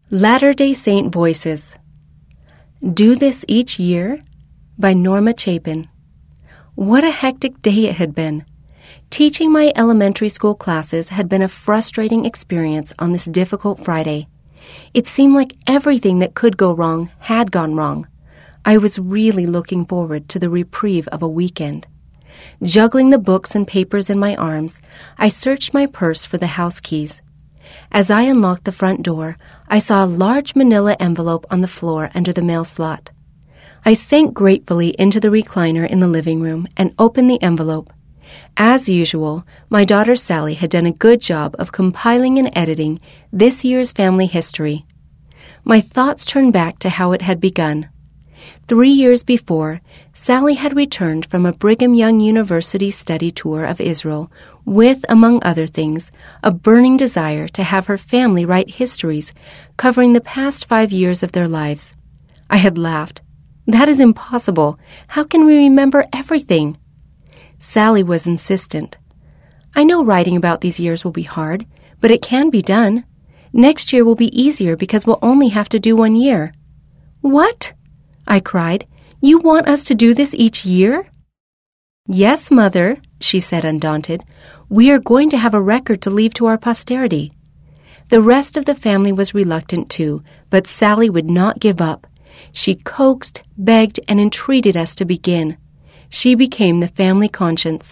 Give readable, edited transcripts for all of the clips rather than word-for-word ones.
Latter-day Saint Voices. Do This Each Year? By Norma Chapin. What a hectic day it had been. Teaching my elementary school classes had been a frustrating experience on this difficult Friday. It seemed like everything that could go wrong had gone wrong. I was really looking forward to the reprieve of a weekend. Juggling the books and papers in my arms, I searched my purse for the house keys. As I unlocked the front door, I saw a large manila envelope on the floor under the mail slot. I sank gratefully into the recliner in the living room and opened the envelope. As usual, my daughter Sally had done a good job of compiling and editing this year's family history. My thoughts turned back to how it had begun. 3 years before, Sally had returned from a Brigham Young University study tour of Israel with, among other things, a burning desire to have her family write histories covering the past 5 years of their lives. I had laughed. That is impossible. How can we remember everything? Sally was insistent. I know writing about these years will be hard, but it can be done. Next year will be easier because we'll only have to do 1 year. What? I cried. You want us to do this each year? Yes, Mother, she said undaunted. We are going to have a record to leave to our posterity. The rest of the family was reluctant too, but Sally would not give up. She coaxed, begged, and entreated us to begin. She became the family conscience.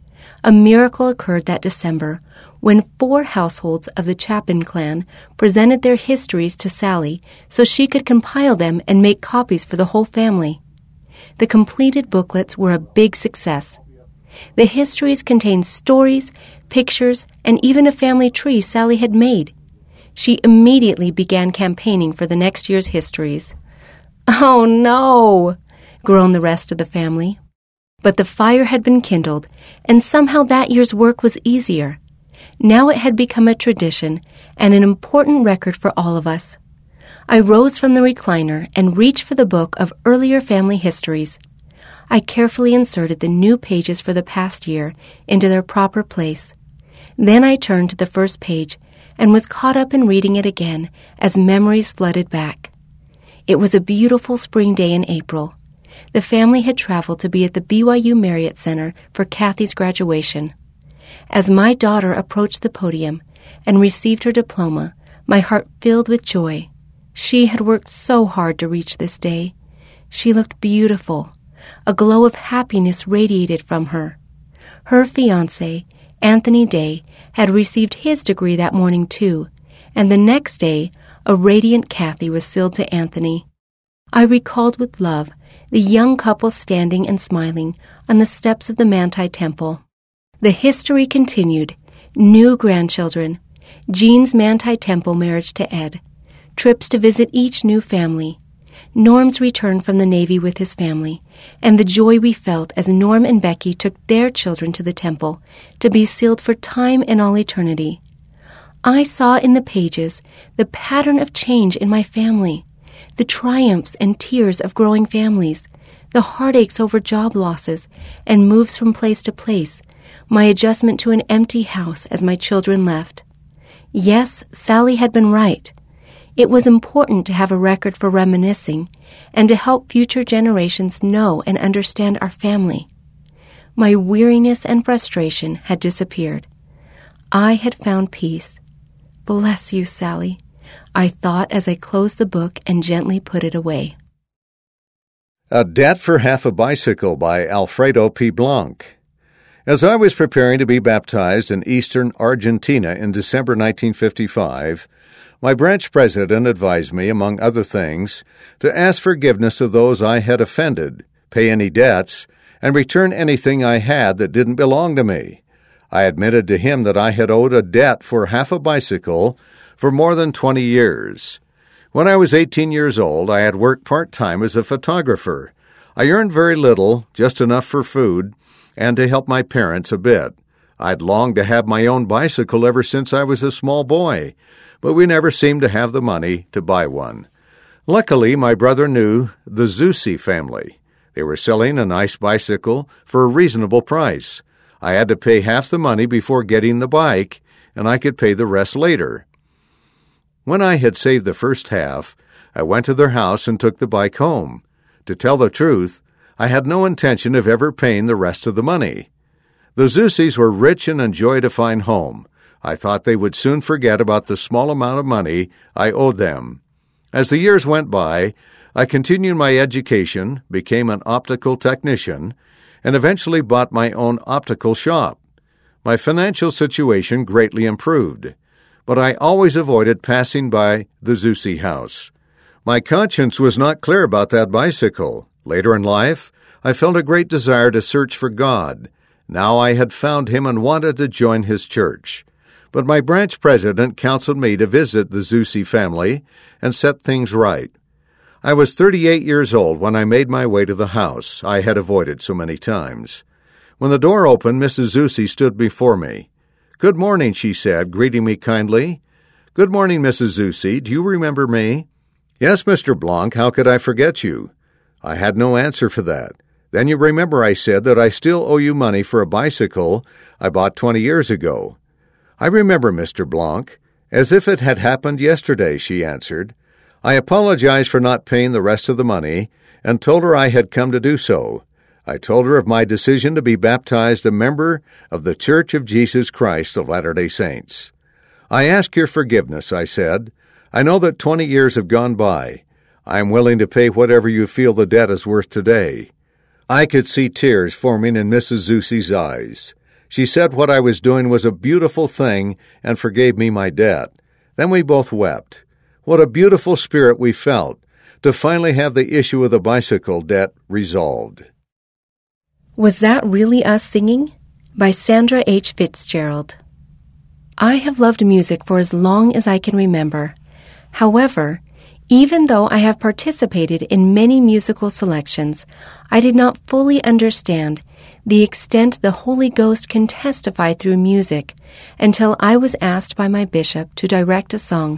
A miracle occurred that December when 4 households of the Chapin clan presented their histories to Sally so she could compile them and make copies for the whole family. The completed booklets were a big success. The histories contained stories, pictures, and even a family tree Sally had made. She immediately began campaigning for the next year's histories. "Oh, no!" groaned the rest of the family. But the fire had been kindled, and somehow that year's work was easier. Now it had become a tradition and an important record for all of us. I rose from the recliner and reached for the book of earlier family histories. I carefully inserted the new pages for the past year into their proper place. Then I turned to the first page and was caught up in reading it again as memories flooded back. It was a beautiful spring day in April. The family had traveled to be at the BYU Marriott Center for Kathy's graduation. As my daughter approached the podium and received her diploma, my heart filled with joy. She had worked so hard to reach this day. She looked beautiful. A glow of happiness radiated from her. Her fiancé, Anthony Day, had received his degree that morning too, and the next day, a radiant Kathy was sealed to Anthony. I recalled with love the young couple standing and smiling on the steps of the Manti Temple. The history continued. New grandchildren, Jean's Manti Temple marriage to Ed, trips to visit each new family, Norm's return from the Navy with his family, and the joy we felt as Norm and Becky took their children to the temple to be sealed for time and all eternity. I saw in the pages the pattern of change in my family, the triumphs and tears of growing families, the heartaches over job losses and moves from place to place, my adjustment to an empty house as my children left. Yes, Sally had been right. It was important to have a record for reminiscing and to help future generations know and understand our family. My weariness and frustration had disappeared. I had found peace. Bless you, Sally, I thought as I closed the book and gently put it away. A Debt for Half a Bicycle by Alfredo P. Blanc. As I was preparing to be baptized in eastern Argentina in December 1955, my branch president advised me, among other things, to ask forgiveness of those I had offended, pay any debts, and return anything I had that didn't belong to me. I admitted to him that I had owed a debt for half a bicycle for more than 20 years. When I was 18 years old, I had worked part-time as a photographer. I earned very little, just enough for food, and to help my parents a bit. I'd longed to have my own bicycle ever since I was a small boy, but we never seemed to have the money to buy one. Luckily, my brother knew the Zusi family. They were selling a nice bicycle for a reasonable price. I had to pay half the money before getting the bike, and I could pay the rest later. When I had saved the first half, I went to their house and took the bike home. To tell the truth, I had no intention of ever paying the rest of the money. The Zusis were rich and enjoyed a fine home. I thought they would soon forget about the small amount of money I owed them. As the years went by, I continued my education, became an optical technician, and eventually bought my own optical shop. My financial situation greatly improved, but I always avoided passing by the Zusi house. My conscience was not clear about that bicycle. Later in life, I felt a great desire to search for God. Now I had found Him and wanted to join His church. But my branch president counseled me to visit the Zusi family and set things right. I was 38 years old when I made my way to the house I had avoided so many times. When the door opened, Mrs. Zusi stood before me. "Good morning," she said, greeting me kindly. "Good morning, Mrs. Zusi. Do you remember me?" "Yes, Mr. Blanc. How could I forget you?" I had no answer for that. "Then you remember," I said, "that I still owe you money for a bicycle I bought 20 years ago." "I remember, Mr. Blanc. As if it had happened yesterday," she answered. I apologized for not paying the rest of the money and told her I had come to do so. I told her of my decision to be baptized a member of the Church of Jesus Christ of Latter-day Saints. "I ask your forgiveness," I said. "I know that 20 years have gone by. I am willing to pay whatever you feel the debt is worth today." I could see tears forming in Mrs. Zusi's eyes. She said what I was doing was a beautiful thing and forgave me my debt. Then we both wept. What a beautiful spirit we felt to finally have the issue of the bicycle debt resolved. Was That Really Us Singing? By Sandra H. Fitzgerald. I have loved music for as long as I can remember. However, even though I have participated in many musical selections, I did not fully understand the extent the Holy Ghost can testify through music until I was asked by my bishop to direct a song.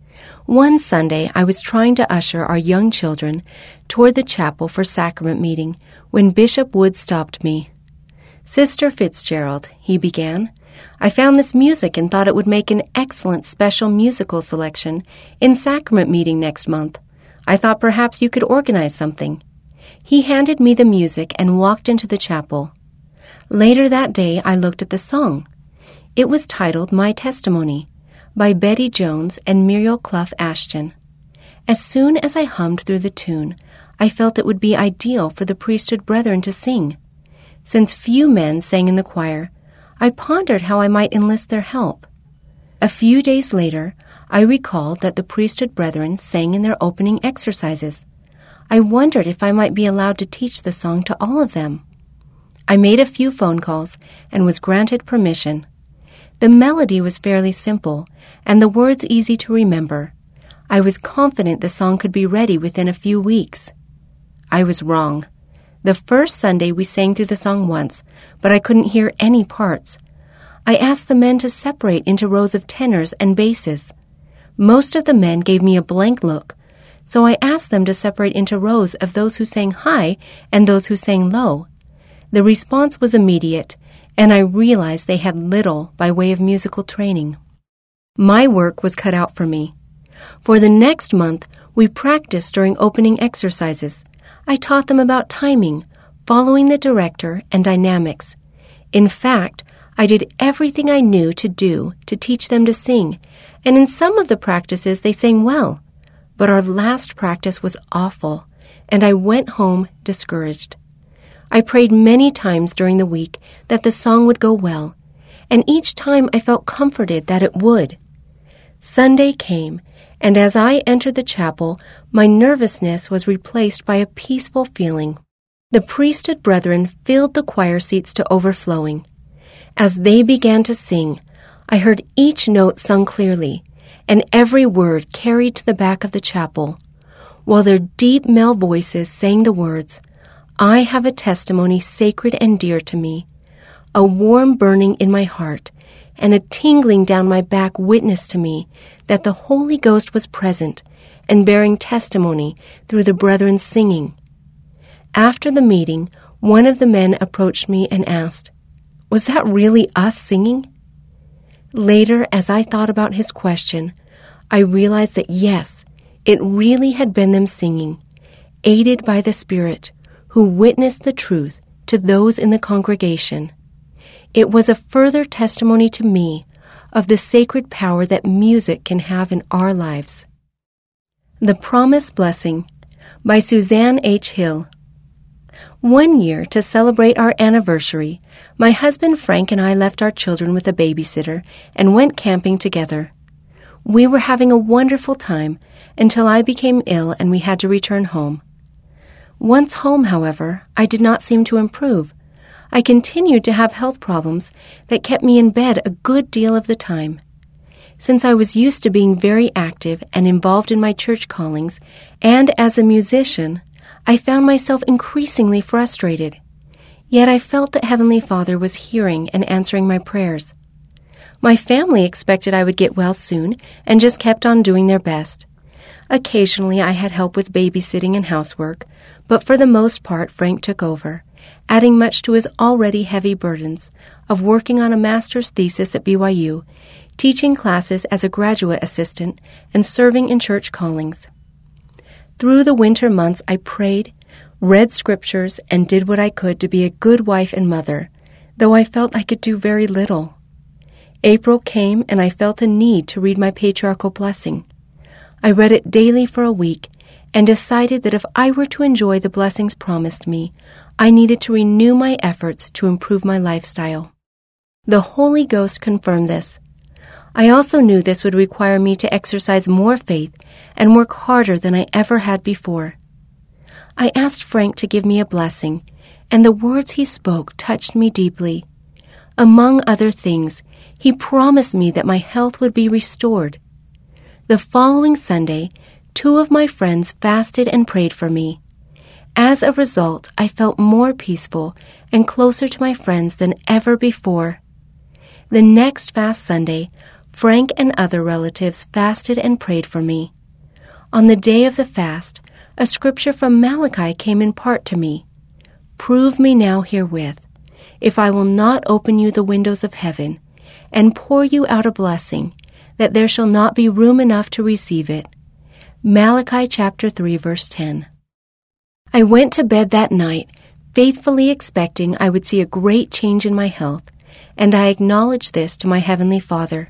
One Sunday, I was trying to usher our young children toward the chapel for sacrament meeting when Bishop Wood stopped me. "Sister Fitzgerald," he began, "I found this music and thought it would make an excellent special musical selection in sacrament meeting next month. I thought perhaps you could organize something." He handed me the music and walked into the chapel. Later that day, I looked at the song. It was titled My Testimony by Betty Jones and Muriel Clough Ashton. As soon as I hummed through the tune, I felt it would be ideal for the priesthood brethren to sing. Since few men sang in the choir, I pondered how I might enlist their help. A few days later, I recalled that the priesthood brethren sang in their opening exercises. I wondered if I might be allowed to teach the song to all of them. I made a few phone calls and was granted permission. The melody was fairly simple and the words easy to remember. I was confident the song could be ready within a few weeks. I was wrong. The first Sunday we sang through the song once, but I couldn't hear any parts. I asked the men to separate into rows of tenors and basses. Most of the men gave me a blank look, so I asked them to separate into rows of those who sang high and those who sang low. The response was immediate, and I realized they had little by way of musical training. My work was cut out for me. For the next month, we practiced during opening exercises. I taught them about timing, following the director, and dynamics. In fact, I did everything I knew to do to teach them to sing, and in some of the practices they sang well. But our last practice was awful, and I went home discouraged. I prayed many times during the week that the song would go well, and each time I felt comforted that it would. Sunday came, and as I entered the chapel, my nervousness was replaced by a peaceful feeling. The priesthood brethren filled the choir seats to overflowing. As they began to sing, I heard each note sung clearly, and every word carried to the back of the chapel, while their deep male voices sang the words, "I have a testimony sacred and dear to me. A warm burning in my heart and a tingling down my back witnessed to me that the Holy Ghost was present and bearing testimony through the brethren's singing." After the meeting, one of the men approached me and asked, "Was that really us singing?" Later, as I thought about his question, I realized that yes, it really had been them singing, aided by the Spirit, who witnessed the truth to those in the congregation. It was a further testimony to me of the sacred power that music can have in our lives. The Promised Blessing by Suzanne H. Hill. One year, to celebrate our anniversary, my husband Frank and I left our children with a babysitter and went camping together. We were having a wonderful time until I became ill and we had to return home. Once home, however, I did not seem to improve. I continued to have health problems that kept me in bed a good deal of the time. Since I was used to being very active and involved in my church callings, and as a musician, I found myself increasingly frustrated. Yet I felt that Heavenly Father was hearing and answering my prayers. My family expected I would get well soon and just kept on doing their best. Occasionally I had help with babysitting and housework, but for the most part Frank took over, adding much to his already heavy burdens of working on a master's thesis at BYU, teaching classes as a graduate assistant, and serving in church callings. Through the winter months I prayed, read scriptures, and did what I could to be a good wife and mother, though I felt I could do very little. April came and I felt a need to read my patriarchal blessing. I read it daily for a week and decided that if I were to enjoy the blessings promised me, I needed to renew my efforts to improve my lifestyle. The Holy Ghost confirmed this. I also knew this would require me to exercise more faith and work harder than I ever had before. I asked Frank to give me a blessing, and the words he spoke touched me deeply. Among other things, he promised me that my health would be restored. The following Sunday, 2 of my friends fasted and prayed for me. As a result, I felt more peaceful and closer to my friends than ever before. The next fast Sunday, Frank and other relatives fasted and prayed for me. On the day of the fast, a scripture from Malachi came in part to me. Prove me now herewith, if I will not open you the windows of heaven, and pour you out a blessing, that there shall not be room enough to receive it. Malachi chapter 3, verse 10. I went to bed that night, faithfully expecting I would see a great change in my health, and I acknowledged this to my Heavenly Father.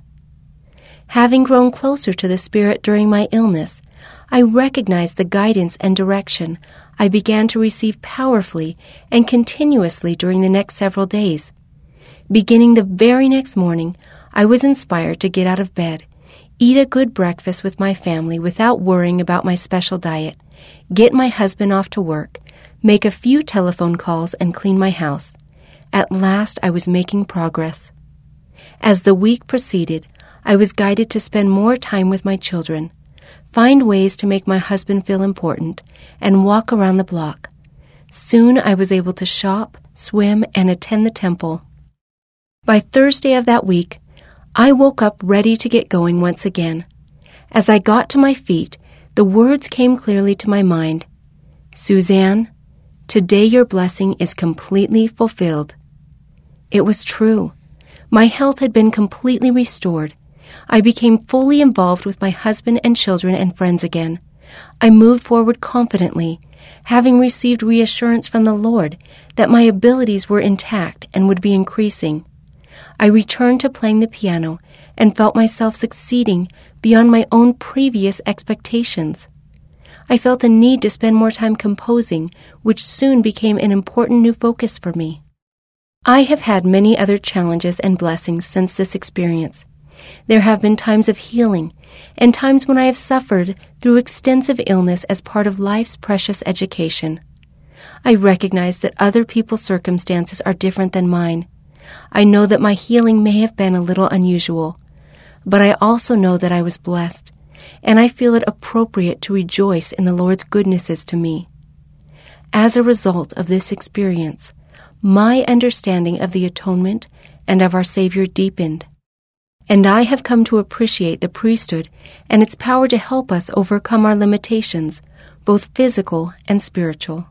Having grown closer to the Spirit during my illness, I recognized the guidance and direction I began to receive powerfully and continuously during the next several days. Beginning the very next morning, I was inspired to get out of bed, eat a good breakfast with my family without worrying about my special diet, get my husband off to work, make a few telephone calls, and clean my house. At last, I was making progress. As the week proceeded, I was guided to spend more time with my children, find ways to make my husband feel important, and walk around the block. Soon I was able to shop, swim, and attend the temple. By Thursday of that week, I woke up ready to get going once again. As I got to my feet, the words came clearly to my mind. Suzanne, today your blessing is completely fulfilled. It was true. My health had been completely restored. I became fully involved with my husband and children and friends again. I moved forward confidently, having received reassurance from the Lord that my abilities were intact and would be increasing. I returned to playing the piano and felt myself succeeding beyond my own previous expectations. I felt a need to spend more time composing, which soon became an important new focus for me. I have had many other challenges and blessings since this experience. There have been times of healing and times when I have suffered through extensive illness as part of life's precious education. I recognize that other people's circumstances are different than mine. I know that my healing may have been a little unusual, but I also know that I was blessed, and I feel it appropriate to rejoice in the Lord's goodnesses to me. As a result of this experience, my understanding of the atonement and of our Savior deepened, and I have come to appreciate the priesthood and its power to help us overcome our limitations, both physical and spiritual.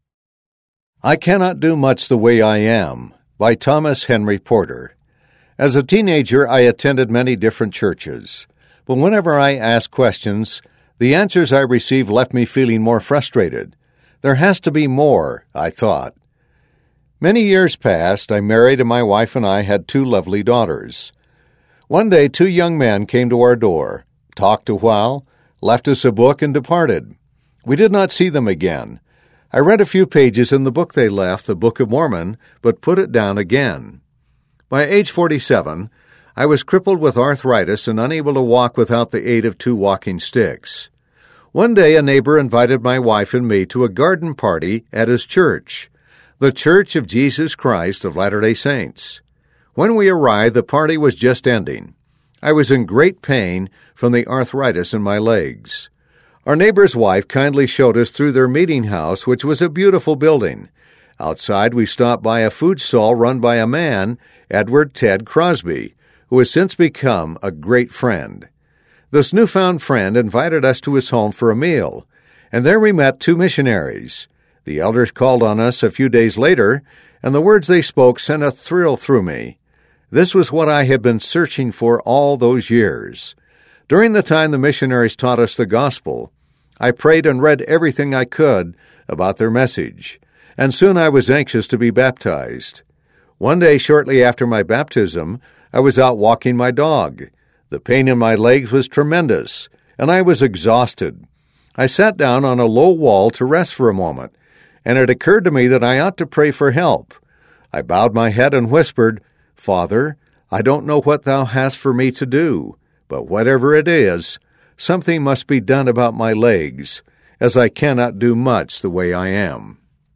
I Cannot Do Much the Way I Am by Thomas Henry Porter. As a teenager, I attended many different churches. But whenever I asked questions, the answers I received left me feeling more frustrated. There has to be more, I thought. Many years passed. I married, and my wife and I had 2 lovely daughters. One day, 2 young men came to our door, talked a while, left us a book, and departed. We did not see them again. I read a few pages in the book they left, the Book of Mormon, but put it down again. By age 47, I was crippled with arthritis and unable to walk without the aid of 2 walking sticks. One day, a neighbor invited my wife and me to a garden party at his church, the Church of Jesus Christ of Latter-day Saints. When we arrived, the party was just ending. I was in great pain from the arthritis in my legs. Our neighbor's wife kindly showed us through their meeting house, which was a beautiful building. Outside, we stopped by a food stall run by a man, Edward Ted Crosby, who has since become a great friend. This newfound friend invited us to his home for a meal, and there we met 2 missionaries. The elders called on us a few days later, and the words they spoke sent a thrill through me. This was what I had been searching for all those years. During the time the missionaries taught us the gospel, I prayed and read everything I could about their message, and soon I was anxious to be baptized. One day shortly after my baptism, I was out walking my dog. The pain in my legs was tremendous, and I was exhausted. I sat down on a low wall to rest for a moment, and it occurred to me that I ought to pray for help. I bowed my head and whispered, "Father, I don't know what thou hast for me to do, but whatever it is, something must be done about my legs, as I cannot do much the way I am."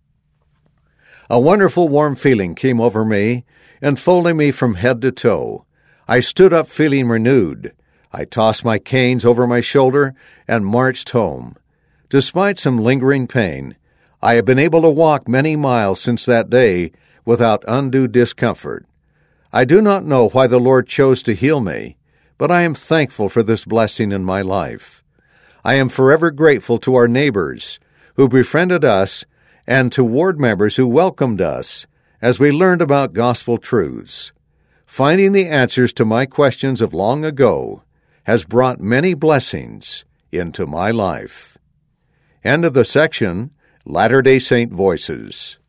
A wonderful warm feeling came over me, enfolding me from head to toe. I stood up feeling renewed. I tossed my canes over my shoulder and marched home. Despite some lingering pain, I have been able to walk many miles since that day without undue discomfort. I do not know why the Lord chose to heal me, but I am thankful for this blessing in my life. I am forever grateful to our neighbors who befriended us and to ward members who welcomed us as we learned about gospel truths. Finding the answers to my questions of long ago has brought many blessings into my life. End of the section, Latter-day Saint Voices.